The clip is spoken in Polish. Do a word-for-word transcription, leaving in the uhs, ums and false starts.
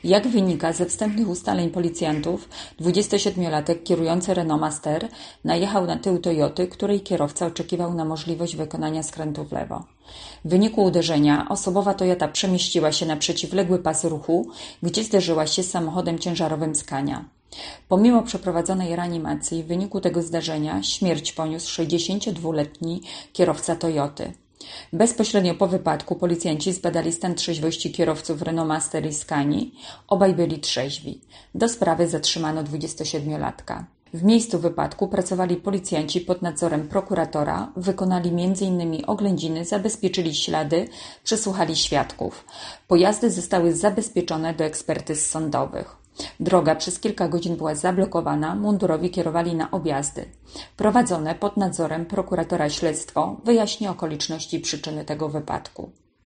Jak wynika ze wstępnych ustaleń policjantów, dwudziestosiedmiolatek kierujący Renault Master najechał na tył Toyoty, której kierowca oczekiwał na możliwość wykonania skrętu w lewo. W wyniku uderzenia osobowa Toyota przemieściła się na przeciwległy pas ruchu, gdzie zderzyła się z samochodem ciężarowym Scania. Pomimo przeprowadzonej reanimacji w wyniku tego zdarzenia śmierć poniósł sześćdziesięciodwuletni kierowca Toyoty. Bezpośrednio po wypadku policjanci zbadali stan trzeźwości kierowców Renault Master i Scanii. Obaj byli trzeźwi. Do sprawy zatrzymano dwudziestosiedmiolatka. W miejscu wypadku pracowali policjanci pod nadzorem prokuratora, wykonali między innymi oględziny, zabezpieczyli ślady, przesłuchali świadków. Pojazdy zostały zabezpieczone do ekspertyz sądowych. Droga przez kilka godzin była zablokowana, mundurowi kierowali na objazdy. Prowadzone pod nadzorem prokuratora śledztwo wyjaśni okoliczności i przyczyny tego wypadku.